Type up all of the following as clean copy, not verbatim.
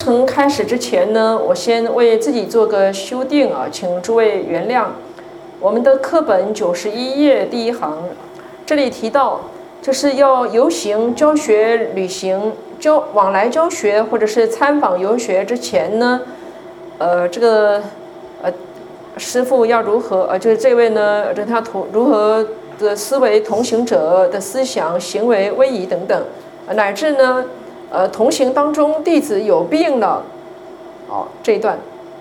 程开始之前呢，我先为自己做个修订啊，请诸位原谅。我们的课本91页第1行，这里提到，就是要游行、教学、旅行、往来教学或者是参访游学之前呢，师父要如何就是这位呢，他如何的思维同行者的思想、行为、威仪等等，乃至呢，同行当中弟子有病了，这一段，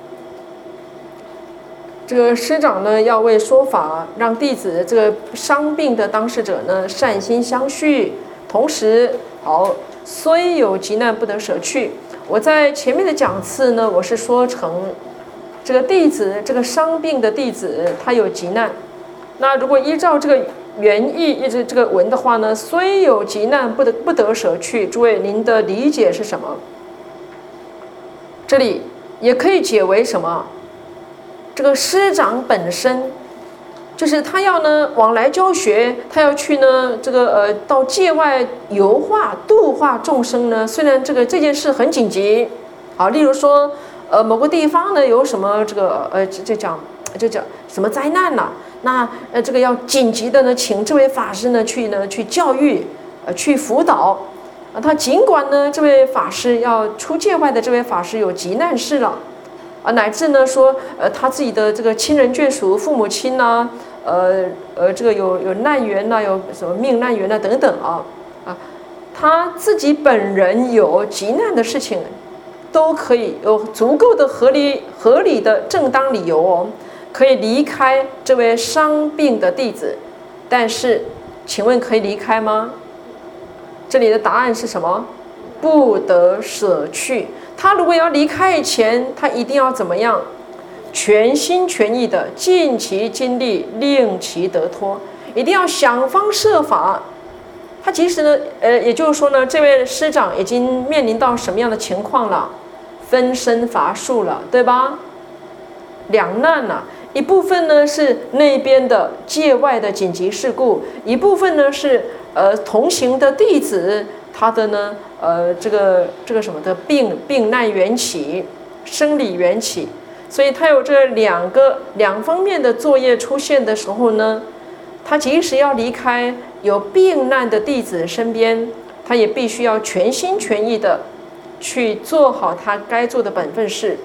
这个师长呢要为说法，让弟子这个伤病的当事者呢善心相续，同时虽有急难不得舍去。我在前面的讲次呢，我是说成这个弟子，这个伤病的弟子他有急难，那如果依照这个原意一直这个文的话呢，虽有急难不得舍去。诸位，您的理解是什么？这里也可以解为什么？这个师长本身就是他要呢往来教学，他要去呢到界外游化度化众生呢。虽然这件事很紧急，例如说某个地方呢有什么就讲什么灾难了，那这个要紧急的呢请这位法师呢去教育，去辅导。他尽管呢这位法师要出界外的这位法师有急难事了。乃至呢说，他自己的这个亲人眷属、父母亲呐，这个有难缘呐，有什么命难缘呐等等他自己本人有急难的事情，都可以有足够的合理的正当理由可以离开这位伤病的弟子。但是，请问可以离开吗？这里的答案是什么？不得舍去。他如果要离开以前，他一定要怎么样？全心全意的尽其精力，令其得脱，一定要想方设法。他即使呢，也就是说呢，这位师长已经面临到什么样的情况了？分身乏术了，对吧？两难了，一部分呢是那边的界外的紧急事故，一部分呢是同行的弟子他的呢这个什么的病难缘起，生理缘起，所以他有这两方面的作业出现的时候呢，他即使要离开有病难的弟子身边，他也必须要全心全意的去做好他该做的本分事，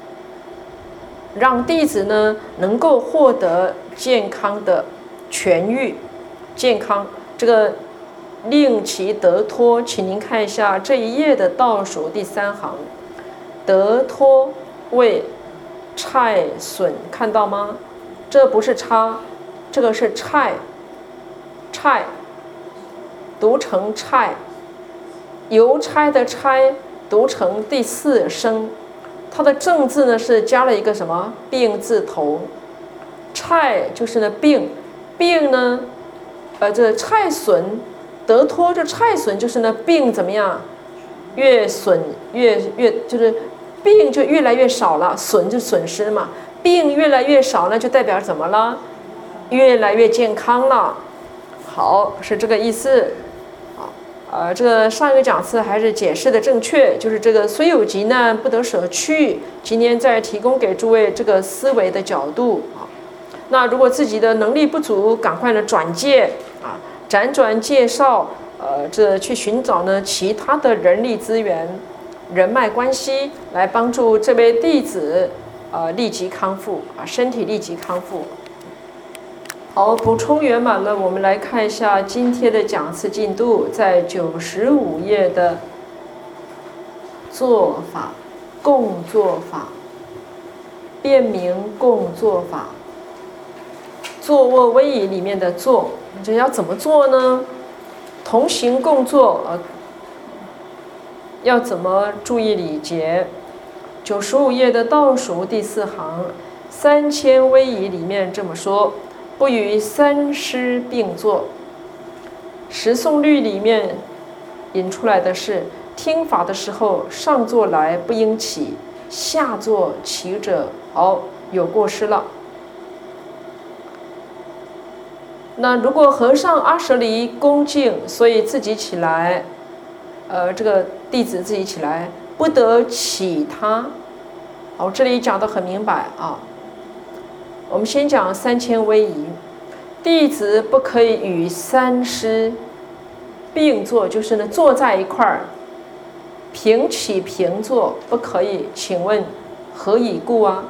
让弟子呢能够获得健康的痊愈，健康这个令其得脱。请您看一下这一页的倒数第3行，得脱为差损，看到吗？这不是差，这个是差，读成差，邮差的差读成第4声，它的正字呢是加了一个什么病字头，差就是呢病呢，这差损。得脱这差损就是呢病怎么样，越损越就是病就越来越少了，损就损失嘛，病越来越少呢就代表怎么了？越来越健康了。好，是这个意思。这个上一个讲次还是解释的正确，就是这个虽有急难不得舍去。今天再提供给诸位这个思维的角度那如果自己的能力不足，赶快的转介辗转介绍，这去寻找呢其他的人力资源、人脉关系，来帮助这位弟子立即康复身体立即康复。好，补充圆满了。我们来看一下今天的讲次进度，在95页的做法、共做法、辨明共做法。坐卧威仪里面的坐，这要怎么做呢？同行共坐，要怎么注意礼节？95页的倒数第4行，3000威仪里面这么说：不与3师并坐。十诵律里面引出来的是，听法的时候上座来不应起，下座起者有过失了。那如果和尚阿舍离恭敬，所以自己起来，这个弟子自己起来， 不得起他。好，这里讲得很明白啊。我们先讲三千威仪，弟子不可以与三师并坐，就是呢坐在一块儿，平起平坐，不可以。请问何以故啊？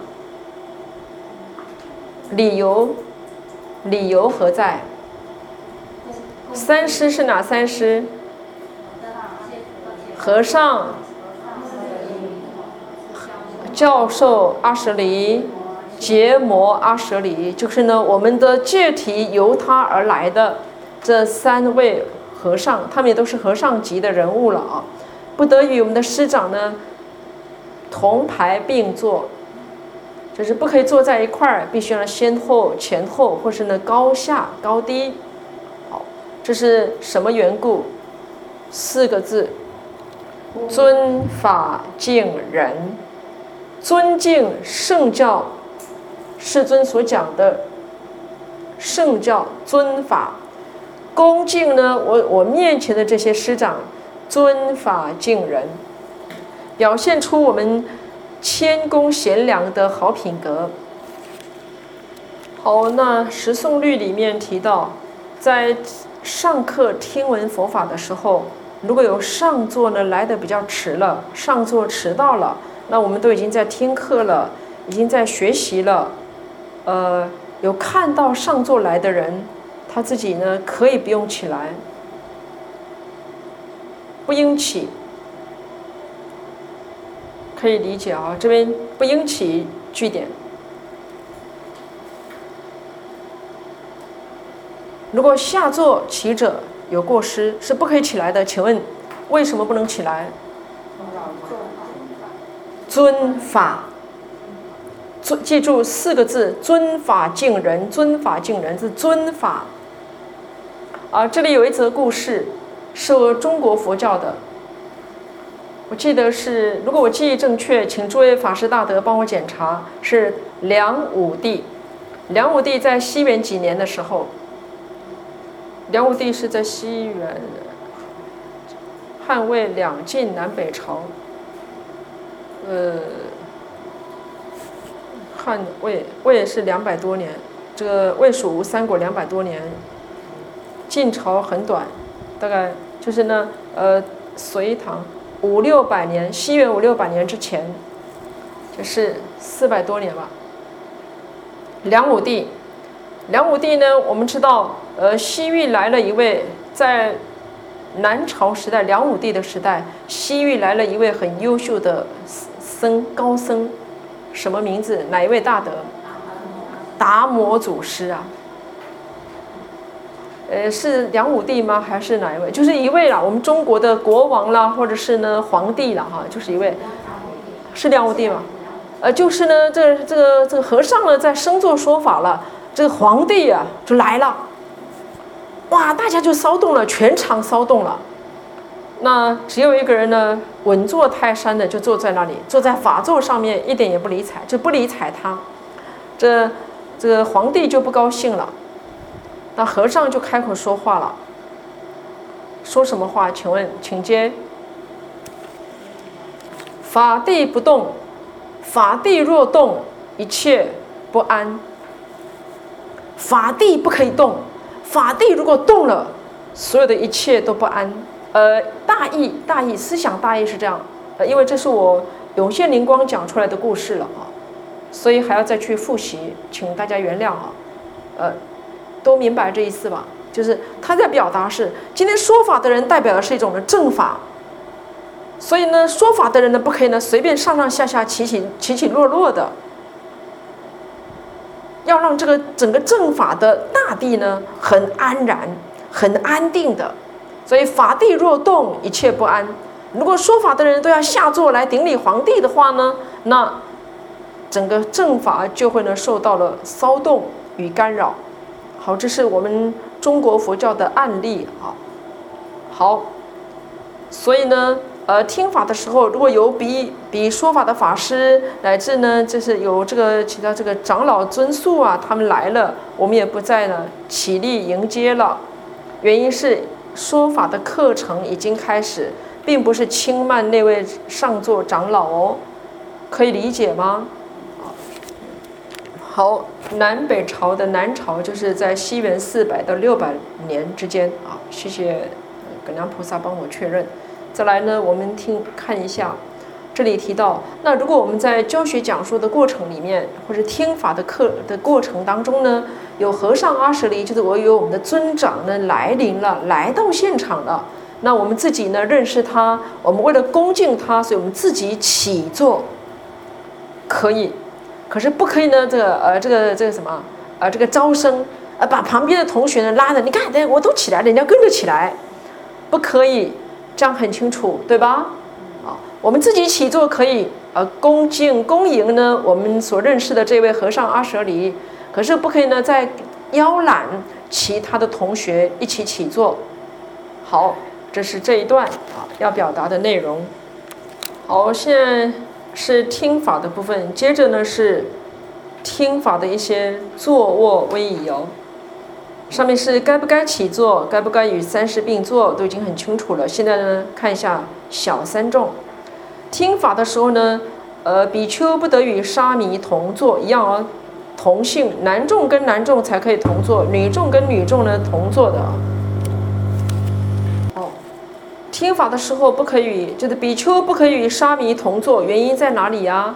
理由何在？三师是哪三师？和尚、教授20里、结魔20里，就是呢我们的戒体由他而来的这3位和尚，他们也都是和尚级的人物了啊，不得与我们的师长呢同排并坐，就是不可以坐在一块儿，必须呢先后、前后，或是呢高下、高低。好，这是什么缘故？4个字：尊法敬人。尊敬圣教，世尊所讲的圣教尊法；恭敬呢，我面前的这些师长，尊法敬人，表现出我们谦恭贤良的好品格。好，那十诵律里面提到，在上课听闻佛法的时候，如果有上座呢来得比较迟了，上座迟到了，那我们都已经在听课了，已经在学习了。有看到上座来的人，他自己呢可以不用起来，不应起，可以理解啊。这边不应起句点。如果下座起者有过失，是不可以起来的。请问为什么不能起来？尊法，记住4个字：尊法敬人。尊法敬人是尊法。这里有一则故事，是中国佛教的。我记得是，如果我记忆正确，请诸位法师大德帮我检查，是梁武帝。梁武帝在西元几年的时候？梁武帝是在西元汉魏两晋南北朝。汉魏是200多年，这个魏蜀吴三国200多年，晋朝很短，大概就是呢隋唐500-600年，西元500-600年之前，就是400多年吧。梁武帝呢，我们知道，西域来了一位，在南朝时代，梁武帝的时代，西域来了一位很优秀的高僧，什么名字？哪一位大德？达摩祖师啊。是梁武帝吗？还是哪一位？就是一位啦，我们中国的国王啦，或者是呢皇帝啦，哈，就是一位，是梁武帝吗？就是呢，这个和尚呢在升座说法了，这个皇帝啊就来了，哇，大家就骚动了，全场骚动了。那只有一个人呢，稳坐泰山的就坐在那里，坐在法座上面，一点也不理睬，就不理睬他。这个皇帝就不高兴了，那和尚就开口说话了。说什么话？请问，请接。法地不动，法地若动，一切不安。法地不可以动，法地如果动了，所有的一切都不安。大意思想大意是这样，因为这是我涌现灵光讲出来的故事了啊，所以还要再去复习，请大家原谅啊。都明白这意思吧？就是他在表达是，今天说法的人代表的是一种的正法，所以呢，说法的人呢不可以呢随便上上下下起起落落的，要让这个整个正法的大地呢很安然、很安定的。所以法地若动，一切不安。如果说法的人都要下座来顶礼皇帝的话呢，那整个正法就会呢受到了骚动与干扰。好，这是我们中国佛教的案例啊。好，所以呢，听法的时候，如果有比说法的法师，乃至呢，就是有这个其他这个长老尊宿啊，他们来了，我们也不再呢起立迎接了。原因是说法的课程已经开始， 并不是轻慢那位上座长老哦，可以理解吗？好，南北朝的南朝就是在西元400到600年之间啊。谢谢耿良菩萨帮我确认。再来呢，我们看一下，这里提到，那如果我们在教学讲述的过程里面，或者听法的课的过程当中呢，有和尚阿舍离，就是我们的尊长呢来临了，来到现场了。那我们自己呢认识他，我们为了恭敬他，所以我们自己起坐，可以。可是不可以呢，这个什么这个招生把旁边的同学呢拉着，你看，我都起来了，你要跟着起来，不可以，这样很清楚，对吧？我们自己起坐可以，恭敬恭迎呢我们所认识的这位和尚阿舍离，可是不可以呢再邀揽其他的同学一起起坐。好，这是这一段要表达的内容。好，现在是听法的部分，接着呢是听法的一些坐卧威仪哦。上面是该不该起坐，该不该与30并坐，都已经很清楚了。现在呢，看一下小三众。听法的时候呢，比丘不得与沙弥同坐，一样哦，同性，男众跟男众才可以同坐，女众跟女众呢同坐的。听法的时候不可以，就是比丘不可以与沙弥同坐，原因在哪里呀？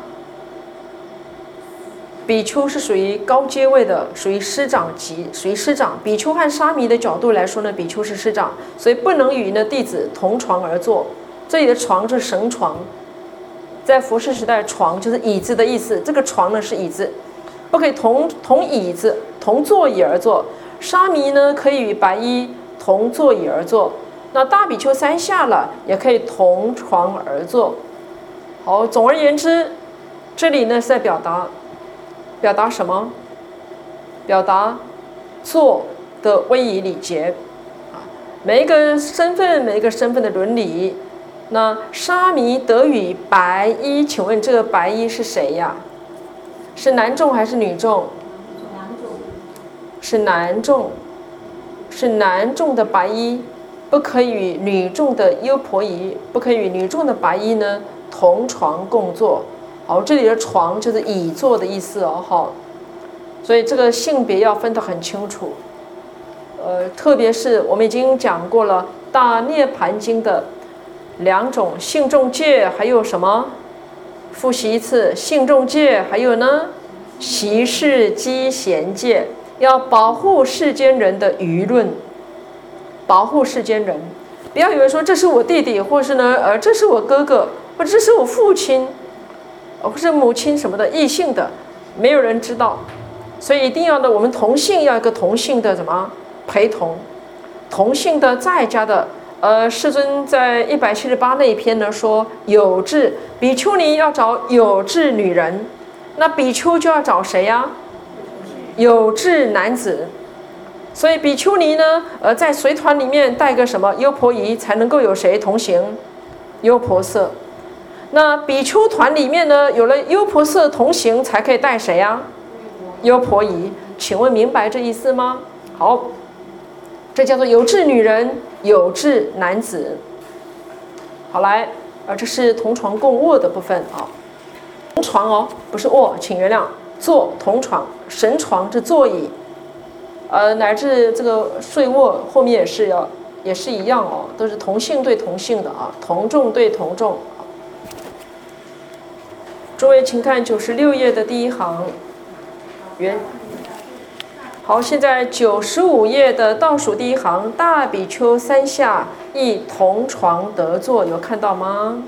比丘是属于高阶位的，属于师长级，属于师长。比丘和沙弥的角度来说呢，比丘是师长，所以不能与呢弟子同床而坐。这里的床是绳床，在佛世时代，床就是椅子的意思，这个床呢是椅子，不可以同椅子同座椅而坐。沙弥呢可以与白衣同座椅而坐。那大比丘3下了，也可以同床而坐。好，总而言之，这里呢是在表达什么？表达坐的威仪礼节每一个身份的伦理。那沙弥得与白衣，请问这个白衣是谁呀？是男众还是女众？是男众，是男众的白衣。不可以与女众的优婆夷，不可以与女众的白衣呢同床共坐。好，这里的床就是椅座的意思哦。好，所以这个性别要分得很清楚。特别是我们已经讲过了《大涅盘经》的2种性众戒，还有什么？复习一次，性众戒，还有呢，习事积贤戒，要保护世间人的舆论。保护世间人，不要以为说这是我弟弟，或是呢，这是我哥哥，或者这是我父亲，或是母亲什么的，异性的，没有人知道，所以一定要呢，我们同性要一个同性的什么陪同，同性的在家的，世尊在178那一篇呢说有志比丘尼要找有志女人，那比丘就要找谁呀？有志男子。所以比丘尼呢，在随团里面带个什么优婆夷，才能够有谁同行？优婆塞。那比丘团里面呢，有了优婆塞同行，才可以带谁呀？优婆夷。请问明白这意思吗？好，这叫做有志女人，有志男子。好来，这是同床共卧的部分啊。同床哦，不是卧，请原谅，坐同床，神床是座椅。乃至这个睡卧后面也是一样哦，都是同性对同性的啊，同众对同众。诸位，请看96页的第1行，好，现在95页的倒数第1行，大比丘3下亦同床得坐，有看到吗？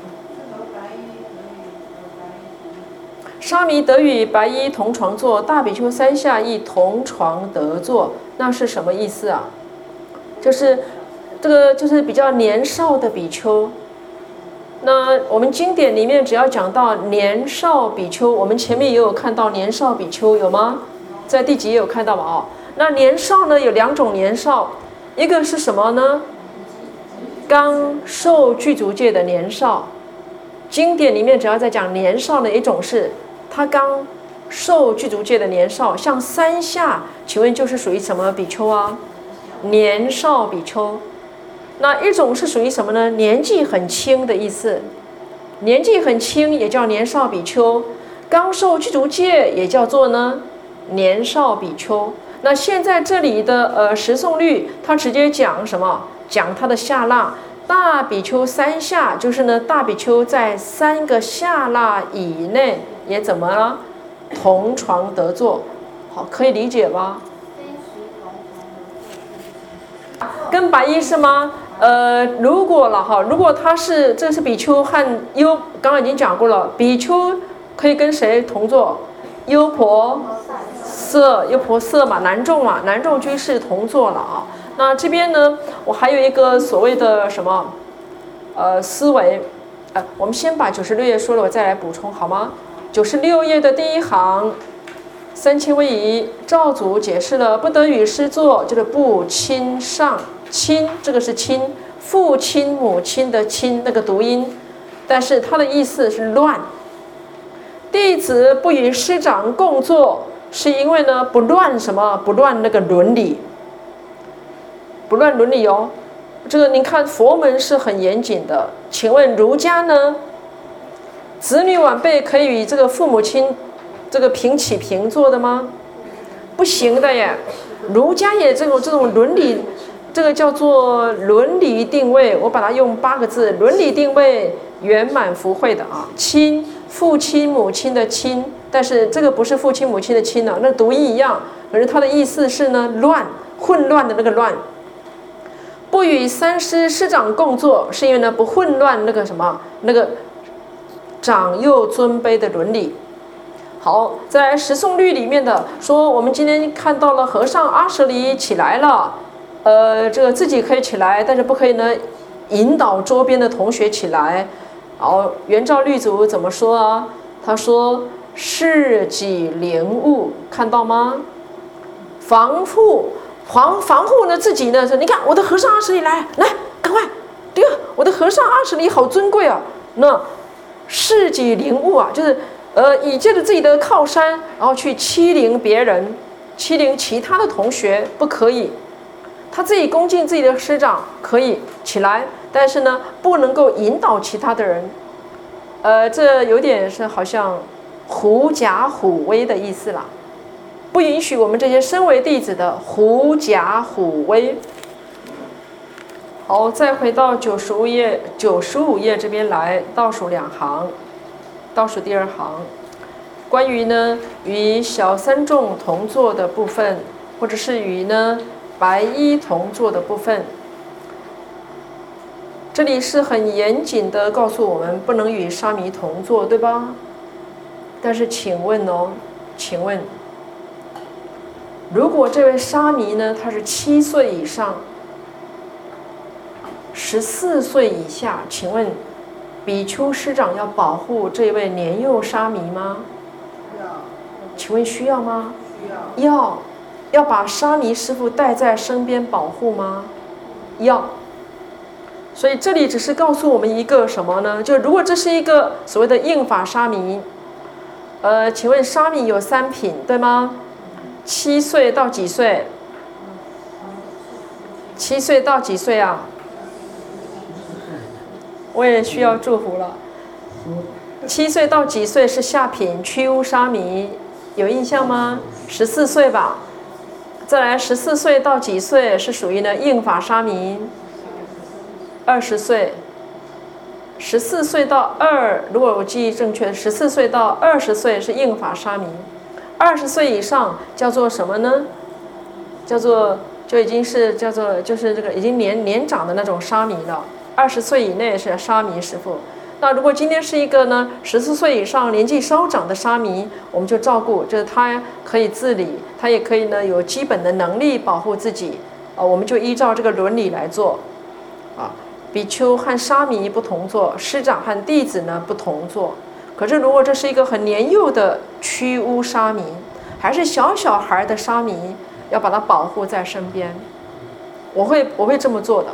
沙弥得与白衣同床坐，大比丘3下亦同床得坐，那是什么意思啊？就是这个就是比较年少的比丘。那我们经典里面只要讲到年少比丘，我们前面也有看到年少比丘，有吗？在第几页有看到吗？哦，那年少呢有2种年少，一个是什么呢？刚受具足戒的年少。经典里面只要在讲年少的一种是他刚受具足戒的年少，像3下，请问就是属于什么比丘啊？年少比丘。 那一种是属于什么呢？年纪很轻的意思，年纪很轻也叫年少比丘，刚受具足戒也叫做呢年少比丘。那现在这里的十诵律，它直接讲什么？讲他的下腊。大比丘3下，就是呢，大比丘在3个下腊以内也怎么了？同床得坐，好，可以理解吗？跟白衣是吗？如果了哈，如果他是这是比丘和优，刚刚已经讲过了，比丘可以跟谁同坐？优婆塞嘛，男众嘛，男众居士同坐了啊。那这边呢，我还有一个所谓的什么，思维，我们先把96页说了，我再来补充好吗？96页的第1行，3000位仪，赵祖解释了不得与师坐，就是不亲上，亲这个是亲，父亲母亲的亲那个读音，但是它的意思是乱。弟子不与师长共坐，是因为呢不乱什么？不乱那个伦理。不乱伦理哦，这个您看佛门是很严谨的。请问儒家呢？子女晚辈可以与这个父母亲这个平起平坐的吗？不行的耶。儒家也这种伦理，这个叫做伦理定位，我把它用8个字：伦理定位圆满福慧的啊，亲父亲母亲的亲，但是这个不是父亲母亲的亲呢，那读音一样，可是它的意思是呢乱，混乱的那个乱。不与3师师长共坐，是因为呢不混乱那个什么那个长幼尊卑的伦理。好，在十诵律里面的说，我们今天看到了和尚阿舍离起来了，这个自己可以起来，但是不可以呢引导周边的同学起来。好，圆照律祖怎么说啊？他说事己灵物，看到吗？防护呢自己呢说，你看我的和尚阿舍离来赶快，对啊，我的和尚阿舍离好尊贵啊。那事己灵物啊，就是以借着自己的靠山，然后去欺凌别人，欺凌其他的同学不可以。他自己恭敬自己的师长可以起来，但是呢不能够引导其他的人。这有点是好像狐假虎威的意思了。不允许我们这些身为弟子的狐假虎威。好，再回到95页这边来，倒数2行，倒数第2行，关于呢与小3众同坐的部分，或者是与呢白衣同坐的部分，这里是很严谨的告诉我们不能与沙弥同坐，对吧？但是请问如果这位沙弥呢，他是7岁以上，14岁以下，请问比丘师长要保护这位年幼沙弥吗？请问需要吗？要把沙弥师父带在身边保护吗？要。所以这里只是告诉我们一个什么呢？就如果这是一个所谓的应法沙弥，请问沙弥有3品，对吗？7岁到几岁？7岁到几岁啊？我也需要祝福了。7岁到几岁是下品屈污沙弥，有印象吗？14岁吧。再来14岁到几岁是属于呢应法沙弥？20岁。14岁到如果我记忆正确，14岁到20岁是应法沙弥。20岁以上叫做什么呢？就是这个已经年长的那种沙弥了。20岁以内是沙弥师父。那如果今天是一个呢14岁以上年纪稍长的沙弥，我们就照顾，就是他可以自理，他也可以呢有基本的能力保护自己，我们就依照这个伦理来做。比丘和沙弥不同坐，师长和弟子呢不同坐。可是如果这是一个很年幼的屈污沙弥，还是小孩的沙弥，要把他保护在身边。我会这么做的。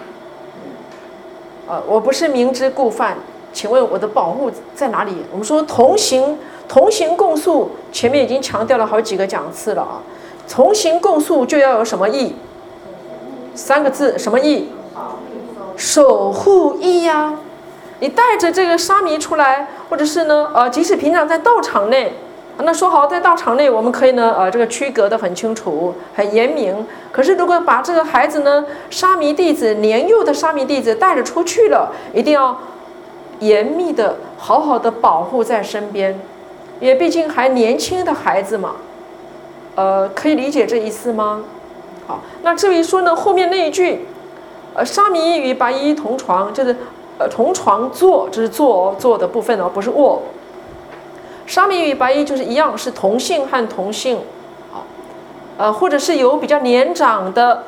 我不是明知故犯，请问我的保护在哪里？我们说同行共宿，前面已经强调了好几个讲次了啊。同行共宿就要有什么义？3个字，什么义？ 守护衣呀。你带着这个沙弥出来，或者是呢，即使平常在道场内，那说好在道场内我们可以呢，这个区隔得很清楚、很严明。可是如果把这个孩子呢，沙弥弟子年幼的沙弥弟子带着出去了，一定要严密的、好好的保护在身边，因为毕竟还年轻的孩子嘛。可以理解这意思吗？好，那至于说呢，后面那一句，沙弥与白衣同床，就是同床坐，这是坐的部分哦，不是卧。沙弥与白衣就是一样，是同性和同性，好，或者是有比较年长的、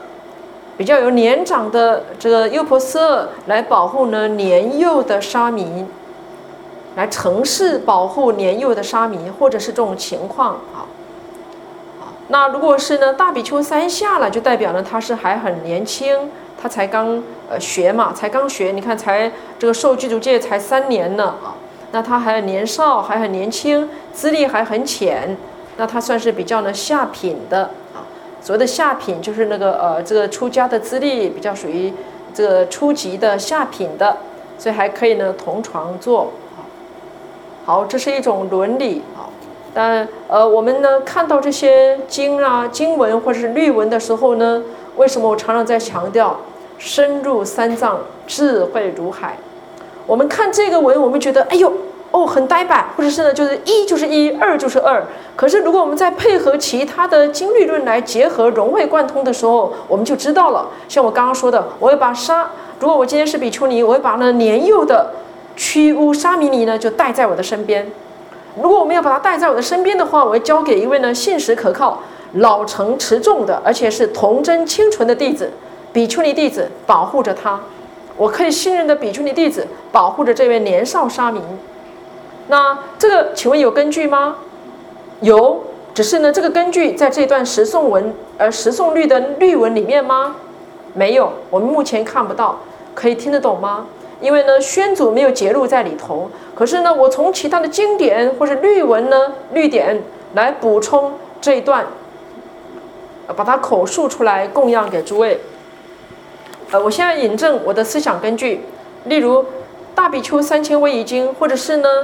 这个优婆塞来保护呢年幼的沙弥，来承事保护年幼的沙弥，或者是这种情况啊。那如果是呢大比丘三下了，就代表呢他是还很年轻，他才刚学嘛，才刚学，你看才这个受具足戒才3年呢啊，那他还很年少，还很年轻，资历还很浅，那他算是比较呢下品的啊。所谓的下品就是那个这个出家的资历比较属于这个初级的下品的，所以还可以呢同床坐。好，这是一种伦理啊。但我们呢看到这些经文或者是律文的时候呢，为什么我常常在强调深入三藏，智慧如海？我们看这个文，我们觉得哎呦很呆板，或者是呢就是一就是一，二就是二。可是如果我们再配合其他的经律论来结合融会贯通的时候，我们就知道了。像我刚刚说的，我会把如果我今天是比丘尼，我会把那年幼的屈乌沙弥尼呢就带在我的身边。如果我没有把他带在我的身边的话，我会交给一位呢信实可靠、老成持重的，而且是童真清纯的弟子，比丘尼弟子保护着他。我可以信任的比丘尼弟子保护着这位年少沙弥。那这个请问有根据吗？有，只是呢这个根据在这段十诵律的律文里面吗？没有，我们目前看不到。可以听得懂吗？因为呢宣祖没有节录在里头，可是呢我从其他的经典或是律文呢律典来补充这一段，把它口述出来供养给诸位。我现在引证我的思想根据，例如大比丘3000威仪经，或者是呢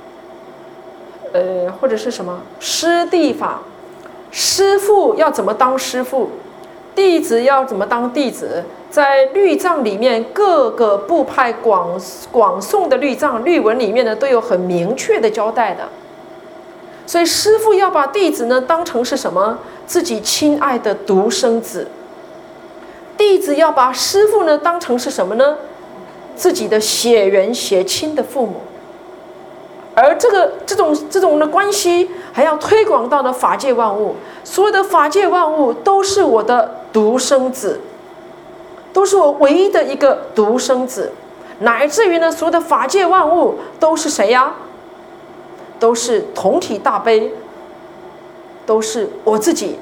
或者是什么师弟法，师父要怎么当师父，弟子要怎么当弟子，在律藏里面各个部派广诵的律藏律文里面呢，都有很明确的交代的。所以师父要把弟子呢当成是什么？自己亲爱的独生子。弟子要把师父呢当成是什么呢？自己的血缘血亲的父母。而这种的关系还要推广到了法界万物，所有的法界万物都是我的独生子，都是我唯一的一个独生子，乃至于呢所有的法界万物都是谁呀？都是同体大悲，都是我自己。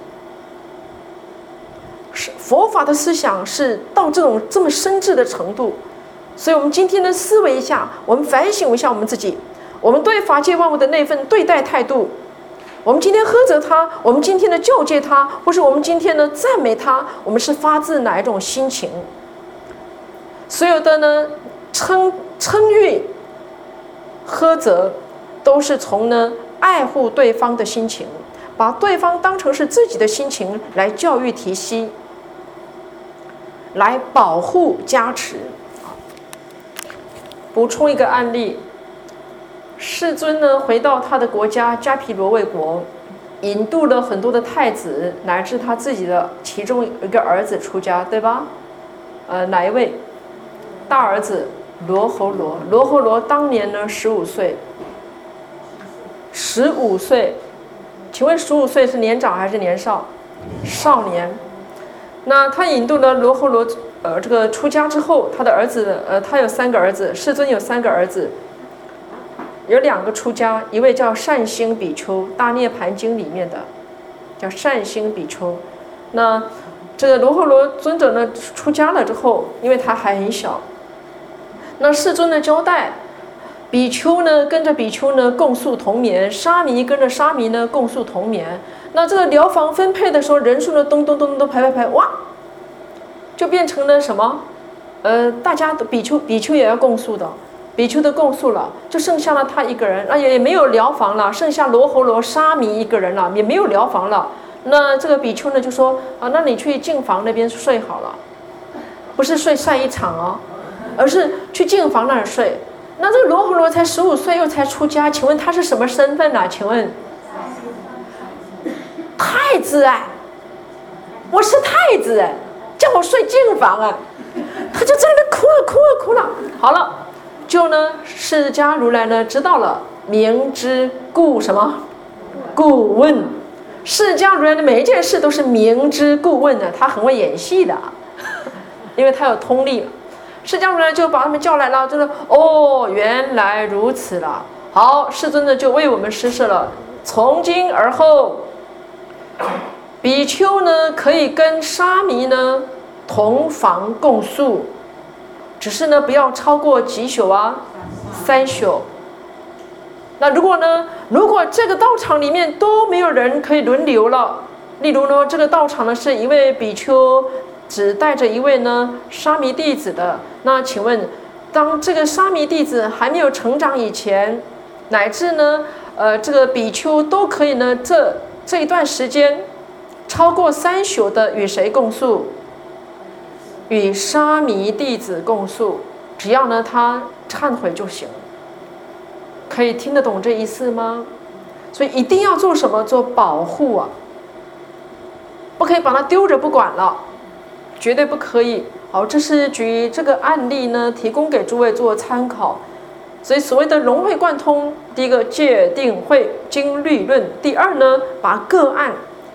佛法的思想是到这么深挚的程度，所以我们今天呢思维一下，我们反省一下我们自己，我们对法界万物的那份对待态度，我们今天呵责他，我们今天的救戒他，或是我们今天呢赞美他，我们是发自哪一种心情？所有的呢称誉、呵责，都是从呢爱护对方的心情，把对方当成是自己的心情来教育提携，来保护加持。补充一个案例，世尊呢回到他的国家迦毗罗卫国，引渡了很多的太子，乃至他自己的其中一个儿子出家，对吧？哪一位？大儿子罗睺罗。罗睺罗当年呢15岁。15岁，请问15岁是年长还是年少？少年。那他引渡了罗睺罗这个出家之后，他的儿子他有3个儿子，世尊有3个儿子，有2个出家，一位叫善星比丘，大涅盘经里面的叫善星比丘。那这个罗睺罗尊者呢出家了之后，因为他还很小，那世尊的交代，比丘呢跟着比丘呢共宿同眠，沙弥跟着沙弥呢共宿同眠。那这个寮房分配的时候，人数呢咚咚咚咚排，哇，就变成了什么大家的比丘也要供述的，比丘都供述了，就剩下了他一个人，也没有寮房了，剩下罗睺罗沙弥一个人了，也没有寮房了。那这个比丘呢就说那你去净房那边睡好了，不是睡晒衣场哦，而是去净房那儿睡。那这个罗睺罗才15岁，又才出家，请问他是什么身份啊？请问太子哎，我是太子哎，叫我睡净房啊，他就在那边哭了。好了，就呢释迦如来呢知道了，明知故什么？故问。释迦如来的每一件事都是明知故问的，他很会演戏的，因为他有通力。释迦如来就把他们叫来了，就是原来如此了。好，世尊呢就为我们施设了，从今而后，比丘呢可以跟沙弥呢同房共宿，只是呢不要超过几宿啊？3宿。那如果这个道场里面都没有人可以轮流了，例如呢这个道场呢是一位比丘只带着一位呢沙弥弟子的，那请问当这个沙弥弟子还没有成长以前，乃至呢这个比丘都可以呢这一段时间超过3宿的与谁共宿？与沙弥弟子共宿，只要呢他忏悔就行。可以听得懂这意思吗？所以一定要做什么？做保护啊，不可以把它丢着不管了，绝对不可以。好，这是举这个案例呢，提供给诸位做参考。所以所谓的融会贯通，第一个戒定慧经律论，第二呢，把个案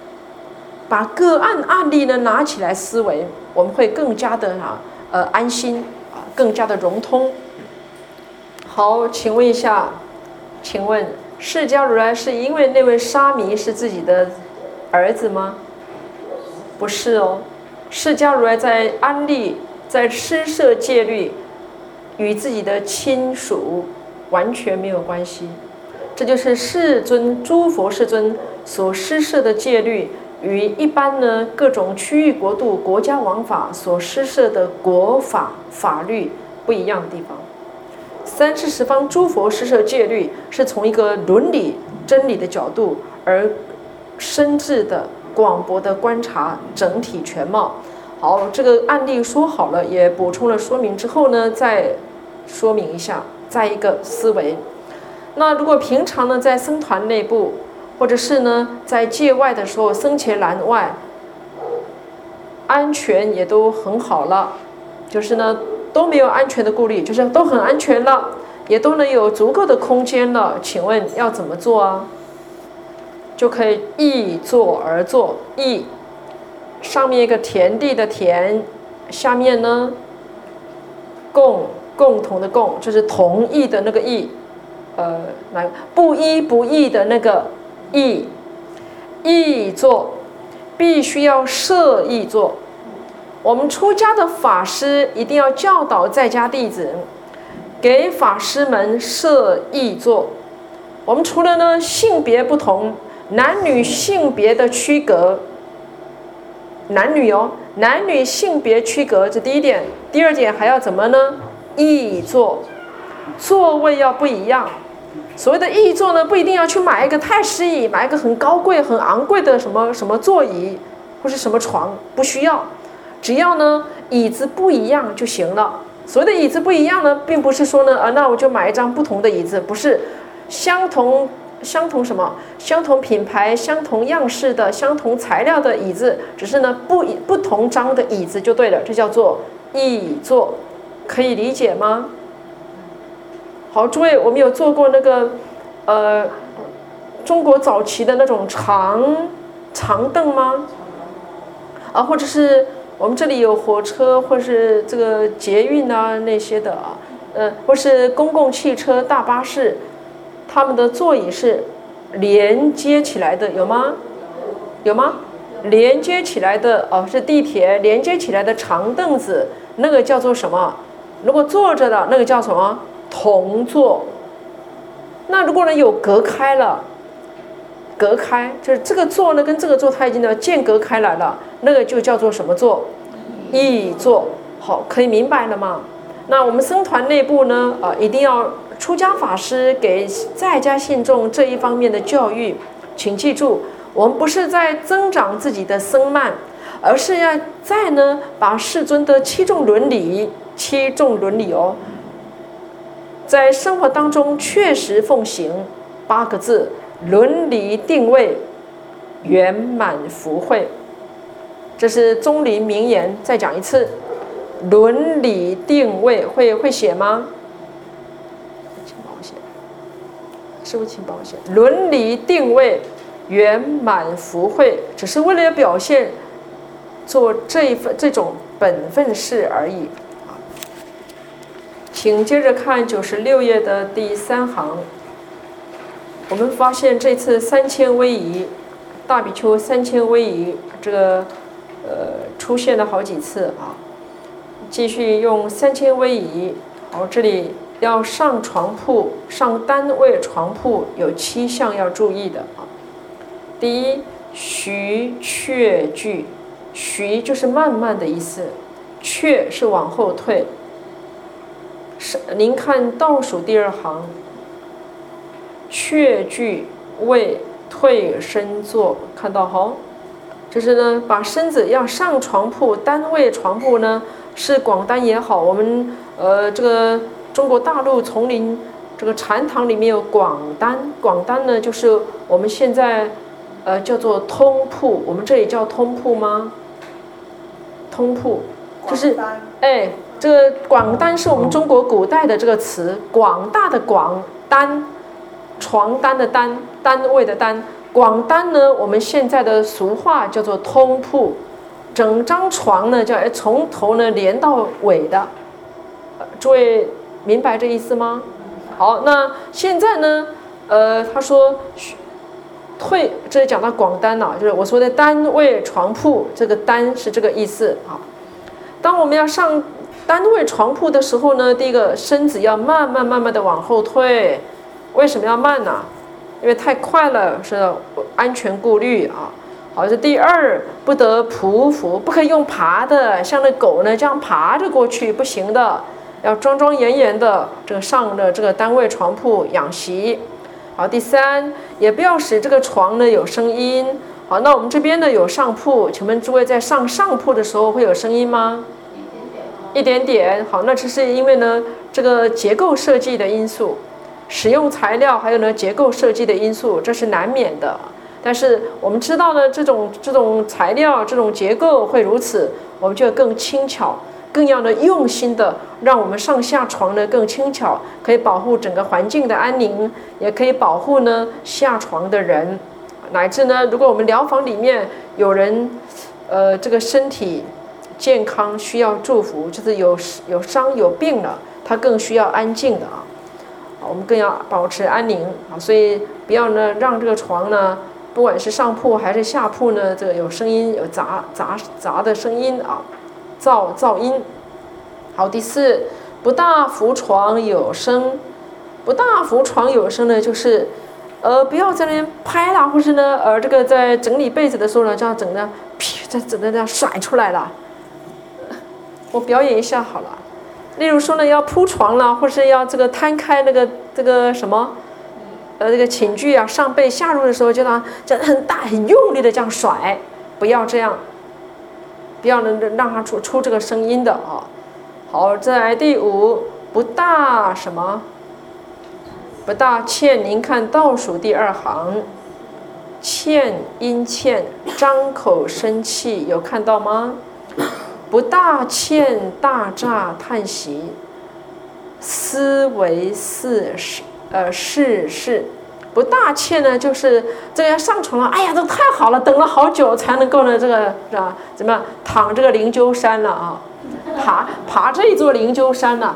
案例呢拿起来思维，我们会更加的安心更加的融通。好，请问一下，请问释迦如来是因为那位沙弥是自己的儿子吗？不是哦，释迦如来在安立，在施设戒律，与自己的亲属完全没有关系。这就是世尊诸佛世尊所施设的戒律，与一般呢各种区域国度国家王法所施设的国法法律不一样的地方。三世十方诸佛施设戒律，是从一个伦理真理的角度而深挚的广博的观察整体全貌。好，这个案例说好了，也补充了说明之后呢，再说明一下，再一个思维。那如果平常呢在僧团内部，或者是呢在戒外的时候，僧伽蓝外安全也都很好了，就是呢都没有安全的顾虑，就是都很安全了，也都能有足够的空间了。请问要怎么做啊？就可以依坐而坐，依上面一个田地的田，下面呢共同的共，就是同意的那个意，不依不义的那个义。义坐必须要设义坐。我们出家的法师一定要教导在家弟子，给法师们设义坐。我们除了呢性别不同，男女性别的区隔，男女性别区隔，这第一点。第二点还要怎么呢？义坐，座位要不一样。所谓的义坐呢，不一定要去买一个太师椅，买一个很高贵很昂贵的什么什么座椅或是什么床，不需要，只要呢椅子不一样就行了。所谓的椅子不一样呢，并不是说呢那我就买一张不同的椅子，不是，相同什么？相同品牌、相同样式的、相同材料的椅子，只是呢不同张的椅子就对了，这叫做义坐，可以理解吗？好，诸位，我们有做过那个中国早期的那种长凳吗？或者是我们这里有火车或是这个捷运啊那些的或是公共汽车、大巴士，他们的座椅是连接起来的，有吗？有吗？连接起来的是地铁连接起来的长凳子，那个叫做什么？如果坐着的那个叫什么？同坐。那如果呢有隔开了，隔开就是这个座呢跟这个座它已经间隔开来了，那个就叫做什么座？义坐。 好，可以明白了吗？那我们僧团内部呢，一定要出家法师给在家信众这一方面的教育。请记住，我们不是在增长自己的僧曼，而是要把世尊的七众伦理哦，在生活当中确实奉行8个字：伦理定位，圆满福慧。这是中林名言，再讲一次。伦理定位会写吗？请帮我写，师父请帮我写。伦理定位，圆满福慧，只是为了表现做这种本分事而已。请接着看96页的第3行，我们发现这次3000威仪，大比丘3000威仪，这个出现了好几次啊。继续用3000威仪，好，这里要上床铺，上单位床铺有7项要注意的啊。第一，徐却句，徐就是慢慢的意思，却是往后退。您看倒数第2行，却句为退身坐，看到哈？就是呢，把身子要上床铺，单位床铺呢是广单也好，我们这个中国大陆丛林这个禅堂里面有广单，广单呢就是我们现在叫做通铺，我们这里叫通铺吗？通铺就是这个广单是我们中国古代的这个词，广大的广，单床单的单，单位的单。广单呢，我们现在的俗话叫做通铺，整张床呢叫从头呢连到尾的，诸位明白这意思吗？好，那现在呢，他说退，这里讲到广单了，就是我说的单位床铺，这个单是这个意思啊。当我们要上单位床铺的时候呢，第一个身子要慢慢的往后退，为什么要慢呢？因为太快了是安全顾虑啊。好，这第2，不得匍匐，不可以用爬的，像那狗呢这样爬着过去不行的，要庄庄严严的这个上的这个单位床铺养息。好，第3，也不要使这个床呢有声音。好，那我们这边呢有上铺，请问诸位在上铺的时候会有声音吗？一点点。好，那这是因为呢这个结构设计的因素。使用材料还有呢结构设计的因素，这是难免的。但是我们知道呢，这种材料、这种结构会如此，我们就要更轻巧，更要呢用心的，让我们上下床呢更轻巧，可以保护整个环境的安宁，也可以保护呢下床的人，乃至呢，如果我们疗房里面有人，这个身体健康需要祝福，就是有伤有病了，他更需要安静的啊。我们更要保持安宁啊，所以不要呢让这个床呢，不管是上铺还是下铺呢，这个有声音，有杂的声音啊，噪音。好，第4，不大扶床有声，不大扶床有声呢，就是不要在那边拍啦，或是呢这个在整理被子的时候呢，这样整的整的这样甩出来了。我表演一下好了。例如说呢，要铺床了，或是要这个摊开这个什么，这个寝具啊，上被下入的时候，就这样很大很用力的这样甩，不要这样，不要能让它出这个声音的啊。好，再来第5，不大什么？不大欠，您看倒数第2行，欠阴欠，张口生气，有看到吗？不大欠大诈叹息，思维事，不大欠呢，就是这个要上床了，哎呀，都太好了，等了好久才能够呢，这个是吧？怎么样躺这个灵鹫山了啊？爬这一座灵鹫山了，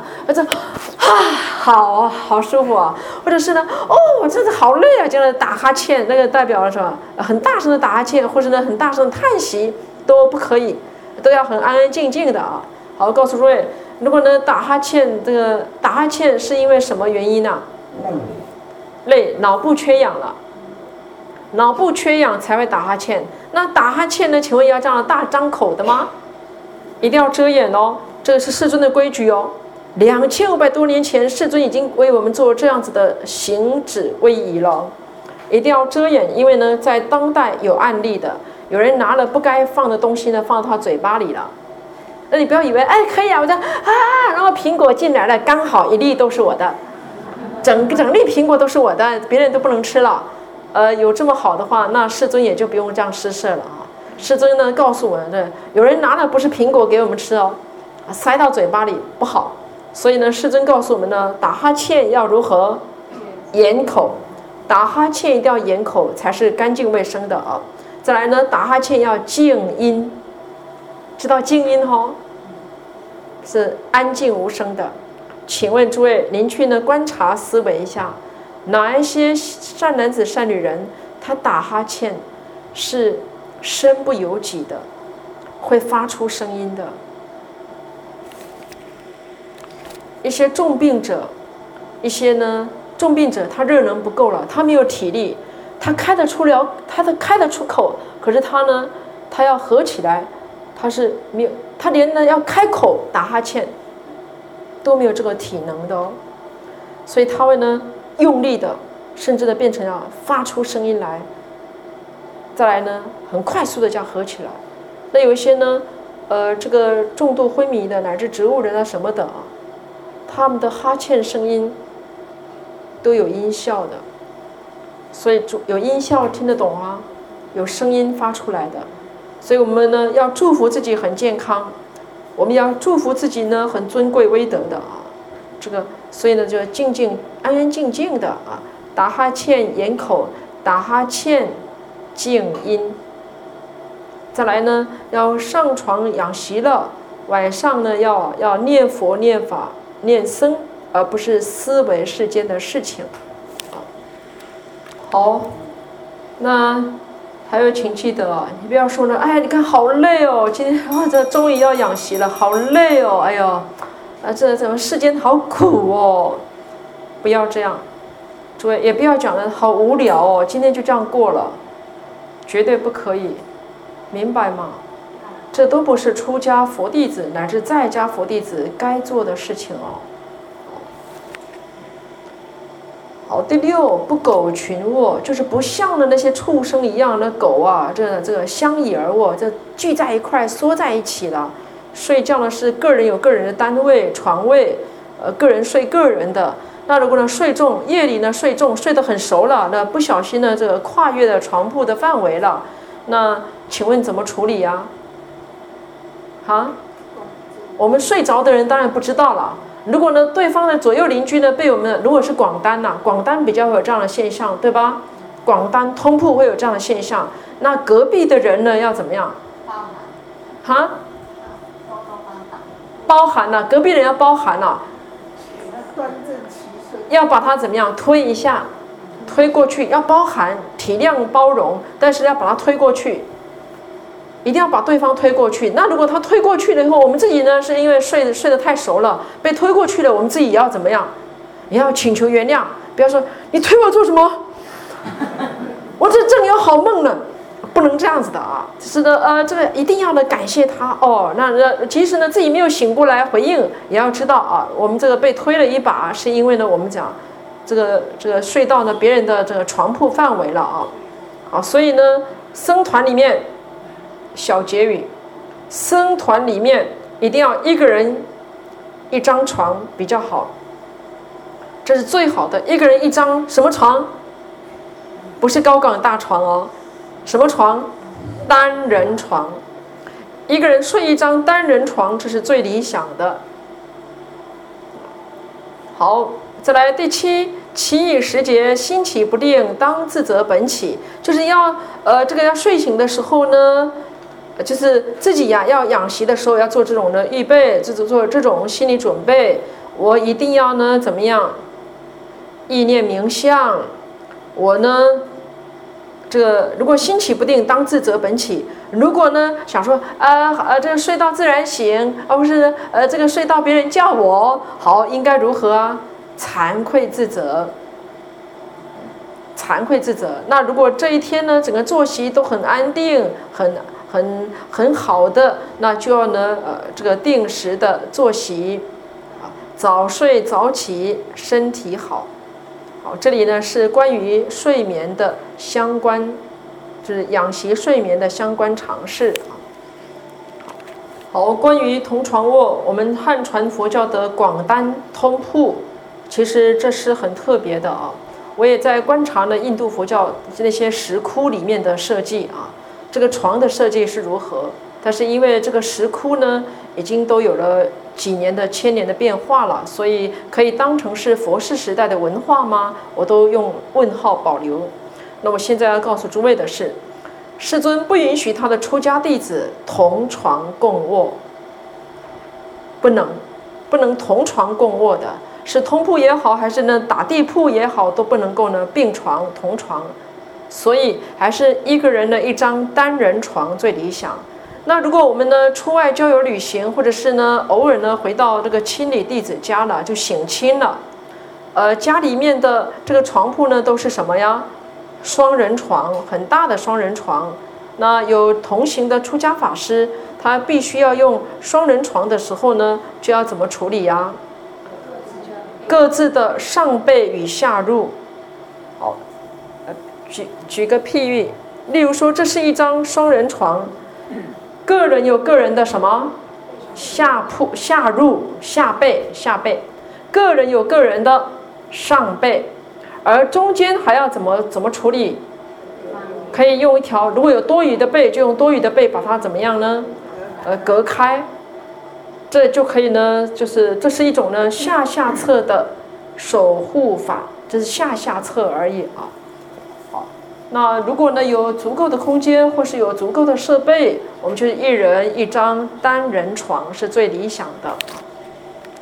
好舒服啊！或者是呢，真的好累啊，这样打哈欠，那个代表了什么？很大声的打哈欠，或者呢很大声的叹息都不可以。都要很安安静静的啊！好，告诉诸位，如果呢打哈欠，这个打哈欠是因为什么原因呢？累，脑部缺氧了，脑部缺氧才会打哈欠。那打哈欠呢？请问要这样大张口的吗？一定要遮掩哦。 这是世尊的规矩哦。2500多年前，世尊已经为我们做这样子的行止威仪了，一定要遮掩，因为呢，在当代有案例的，有人拿了不该放的东西呢，放到他嘴巴里了。那你不要以为哎可以啊，我讲然后苹果进来了，刚好1粒都是我的，整粒苹果都是我的，别人都不能吃了。有这么好的话，那世尊也就不用这样施设了啊。世尊呢告诉我们的，有人拿了不是苹果给我们吃哦，塞到嘴巴里不好。所以呢，世尊告诉我们呢，打哈欠要如何？掩口，打哈欠一定要掩口，才是干净卫生的啊。再来呢，打哈欠要静音，知道静音哦，是安静无声的。请问诸位，您去呢观察思维一下，哪一些善男子善女人，他打哈欠是身不由己的，会发出声音的？一些重病者，一些呢重病者他热能不够了，他没有体力，他开得出口，可是他呢，他要合起来，他是没有，他连呢要开口打哈欠都没有这个体能的哦，所以他会呢用力的，甚至的变成要发出声音来，再来呢很快速的这样合起来。那有一些呢，这个重度昏迷的乃至植物人啊什么的啊，他们的哈欠声音都有音效的，所以有音效听得懂啊，有声音发出来的。所以我们呢要祝福自己很健康，我们要祝福自己呢很尊贵威德的啊。这个所以呢就静静安安静静的啊，打哈欠掩口，打哈欠静音。再来呢要上床养息了，晚上呢要念佛念法念僧，而不是思维世间的事情。好，那还有请记得，你不要说呢，哎，你看好累哦，今天这终于要养息了，好累哦，哎呦，这怎么世间好苦哦？不要这样，诸位也不要讲的好无聊哦，今天就这样过了，绝对不可以，明白吗？这都不是出家佛弟子乃至在家佛弟子该做的事情哦。好，第6，不苟群卧，就是不像的那些畜生一样的狗啊，这个相倚而卧，这聚在一块缩在一起了。睡觉呢是个人有个人的单位床位，个人睡个人的。那如果呢睡重，夜里呢睡重，睡得很熟了，那不小心呢这个跨越了床铺的范围了，那请问怎么处理呀？我们睡着的人当然不知道了。如果呢，对方的左右邻居呢被我们，如果是广单呐，广单比较会有这样的现象，对吧？广单通铺会有这样的现象，那隔壁的人呢要怎么样？包含了，隔壁人要包含了，要把它怎么样推一下，推过去，要包含体谅包容，但是要把它推过去。一定要把对方推过去。那如果他推过去了以后，我们自己呢是因为睡得太熟了，被推过去了，我们自己也要怎么样？也要请求原谅，不要说你推我做什么？我这正有好梦呢，不能这样子的啊！是的，这个一定要的感谢他哦。那即使呢自己没有醒过来回应，也要知道啊，我们这个被推了一把，是因为呢我们讲这个睡到呢别人的这个床铺范围了啊。好，所以呢僧团里面。小结语，僧团里面一定要一个人一张床比较好，这是最好的。一个人一张什么床？不是高岗大床哦，什么床？单人床。一个人睡一张单人床，这是最理想的。好，再来第7，其以时节，心起不定，当自责本起，就是要这个要睡醒的时候呢。就是自己呀，要养息的时候要做这种的预备，做这种心理准备。我一定要呢怎么样？意念冥想。我呢，这个如果心起不定，当自责本起。如果呢想说这个睡到自然醒，而不是这个睡到别人叫我，好，应该如何啊？惭愧自责。惭愧自责。那如果这一天呢，整个作息都很安定，很很好的，那就要呢这个定时的作息，早睡早起，身体好。好，这里呢是关于睡眠的相关，就是养息睡眠的相关常识。好，关于同床卧，我们汉传佛教的广丹通铺，其实这是很特别的啊。我也在观察呢印度佛教那些石窟里面的设计啊，这个床的设计是如何？但是因为这个石窟呢，已经都有了几年的千年的变化了，所以可以当成是佛世时代的文化吗？我都用问号保留。那我现在要告诉诸位的是，世尊不允许他的出家弟子同床共卧，不能同床共卧的，是通铺也好，还是呢打地铺也好，都不能够呢并床同床，所以还是一个人的一张单人床最理想。那如果我们呢出外郊游旅行，或者是呢偶尔呢回到这个亲里弟子家了，就省亲了，家里面的这个床铺呢都是什么呀？双人床，很大的双人床。那有同行的出家法师，他必须要用双人床的时候呢，就要怎么处理呀？各自的上背与下入。好，举个譬喻，例如说这是一张双人床，个人有个人的什么下铺、下入、下背，个人有个人的上背，而中间还要怎么处理？可以用一条，如果有多余的背，就用多余的背把它怎么样呢？隔开，这就可以呢，就是这是一种呢下策的守护法，这是下策而已啊。好，那如果呢有足够的空间或是有足够的设备，我们就是一人一张单人床是最理想的。